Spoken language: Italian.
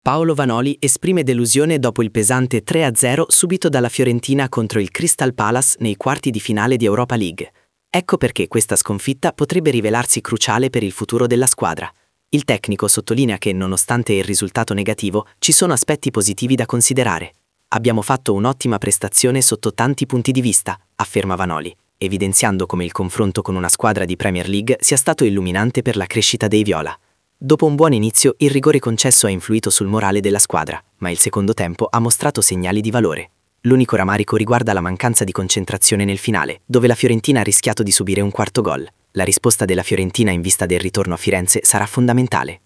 Paolo Vanoli esprime delusione dopo il pesante 3-0 subito dalla Fiorentina contro il Crystal Palace nei quarti di finale di Europa League. Ecco perché questa sconfitta potrebbe rivelarsi cruciale per il futuro della squadra. Il tecnico sottolinea che, nonostante il risultato negativo, ci sono aspetti positivi da considerare. Abbiamo fatto un'ottima prestazione sotto tanti punti di vista, afferma Vanoli, evidenziando come il confronto con una squadra di Premier League sia stato illuminante per la crescita dei viola. Dopo un buon inizio, il rigore concesso ha influito sul morale della squadra, ma il secondo tempo ha mostrato segnali di valore. L'unico rammarico riguarda la mancanza di concentrazione nel finale, dove la Fiorentina ha rischiato di subire un quarto gol. La risposta della Fiorentina in vista del ritorno a Firenze sarà fondamentale.